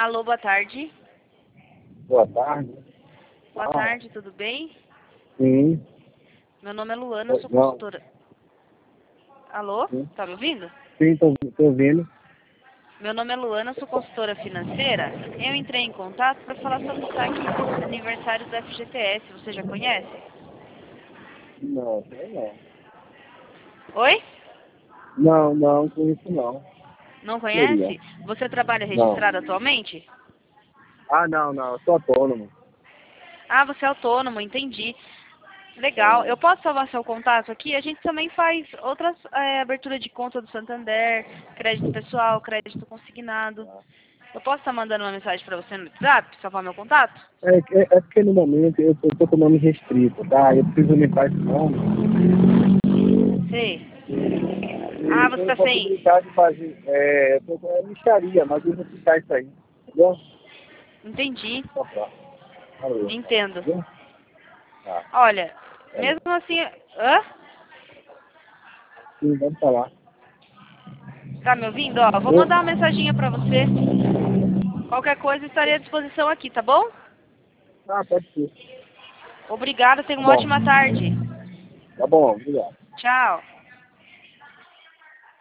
Alô, boa tarde. Boa tarde. Boa tarde, tudo bem? Sim. Meu nome é Luana, eu sou Não. consultora. Alô? Sim, Tá me ouvindo? sim, tô ouvindo. Meu nome é Luana, eu sou consultora financeira. Eu entrei em contato para falar sobre o saque de aniversário do FGTS. Você já conhece? Não, não. Oi? Não conheço não. Não Seria. conhece? Você trabalha Não. registrado atualmente? Não, eu sou autônomo. Ah, você é autônomo, entendi. Legal. É. Eu posso salvar seu contato aqui? A gente também faz outras abertura de conta do Santander, crédito pessoal, crédito consignado. Eu posso estar mandando uma mensagem para você no WhatsApp, salvar meu contato? É porque no momento eu tô com o nome restrito, tá? Eu preciso limpar esse nome. Sei. Ah, E você tem tá sem... possibilidade de fazer. Eu tô com a lixaria, mas eu vou ficar isso aí. Entendeu? Entendi. Tá pra. Valeu. Entendo. Entendeu? Tá. Olha, Valeu. mesmo assim... Hã? Sim, vamos falar. Tá me ouvindo? Ó, vou Oi? mandar uma mensaginha pra você. Qualquer coisa estarei à disposição aqui, tá bom? Ah, pode ser. Obrigada, tenha Tá uma bom. ótima tarde. Tá bom, obrigado. Tchau.